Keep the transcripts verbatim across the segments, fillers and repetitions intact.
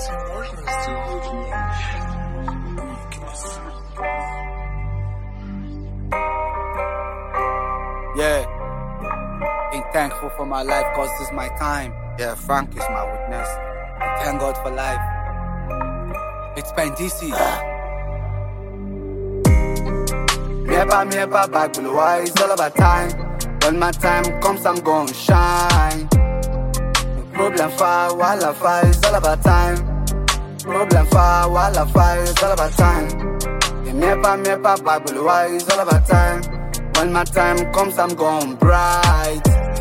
Yeah, ain't thankful for my life cause this is my time. Yeah, Frank is my witness. I thank God for life. It's been D C. Mepa mepa back below, why it's all about time. When my time comes, I'm gonna shine. No problem far, while I fight, it's all about time. Problem far, while I fight, it's all about time. Mepa mepa back below, why it's all about time. When my time comes, I'm gone bright.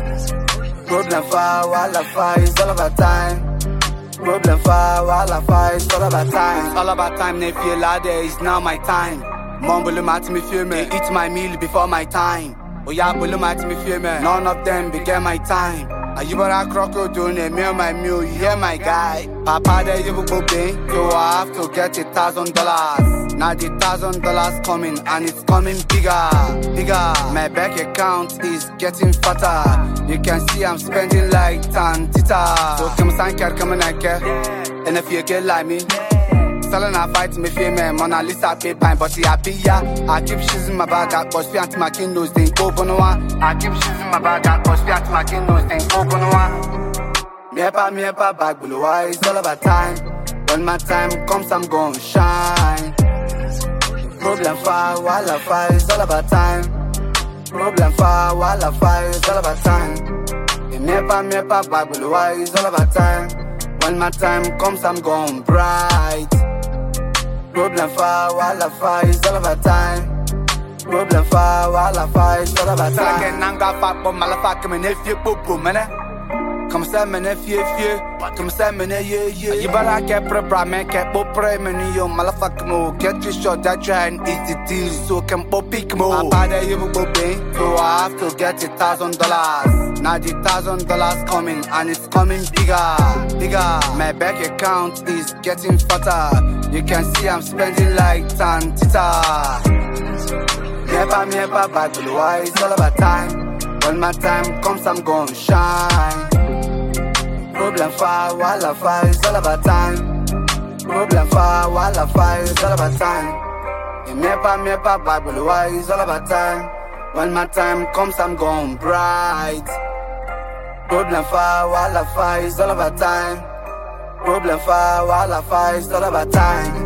Problem far, while I fight, it's all about time. Problem far, while I fight, it's all about time. It's all about time, they feel like it's now my time. Mumble at me, feel me, eat my meal before my time. Oh yeah, bully at me, feel me, none of them began my time. Are you but a crocodile, me and my meal, you hear my guy. Papa, there you go, baby, so I have to get a thousand dollars. Now the thousand dollars coming and it's coming bigger, bigger. My bank account is getting fatter. You can see I'm spending like tan tita. So come stand care, come and care. And if you get like me, selling a fight me feel me, Mona Lisa pay pine, but she happy yeah. I keep shizing my bag up, cause fiat my kingdoms think open one. I keep shizing my bag up, cause fiat my kingdoms think open one. Mepa mepa bag below, why it's all about time. When my time comes, I'm gonna shine. Problem far, while I fight, it's all about time. Problem far, while I fight, it's all about time. Mepa mepa bag below, why it's all about time. When my time comes, I'm gone bright. Problem far, while I fight, it's all about time. Problem far, while I fight, it's all about time. Again, I'm gonna fuck, but motherfucker, man, if you poo poo, man. Come say, man, if you, if you, come say, man, yeah, yeah. You better get pre-bra, man, get pop pre, man, you motherfucker, mo. Get your shot, that try and eat the deal, so can pop pick, mo. I'm bad at you, go pay, so I have to get a thousand dollars. Now the thousand dollars coming, and it's coming bigger, bigger. My bank account is getting fatter. You can see I'm spending like tan tita. Mepa mepa back below, why it's all about time. When my time comes, I'm gonna shine. Problem far, while I fight, it's all about time. Problem far, while I fight, it's all about time. Mepa mepa back below, why it's all about time. When my time comes, I'm gone bright. Problem far, while I fight, it's all about time. Problem far, while I fight, it's all about time.